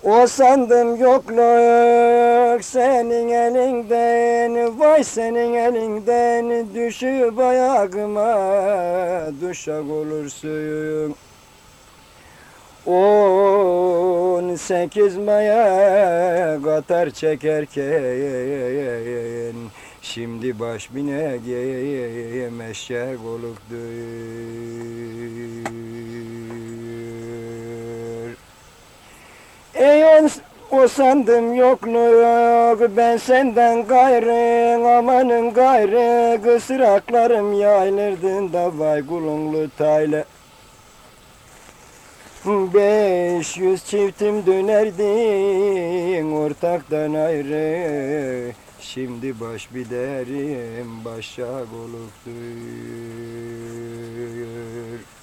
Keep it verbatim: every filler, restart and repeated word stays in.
O sandım yokluk senin elinden, vay senin elinden, düşüp ayağıma düşak olursun. On sekiz maya katar çekerken, şimdi baş bineceğim eşek oluktur. Ey o, o sandım yokluk, ben senden gayrı, amanın gayrı, kısraklarım yayılırdın da vay kulunlu tayla. Beş yüz çiftim dönerdin ortaktan ayrı, şimdi baş biderim başak oluktur.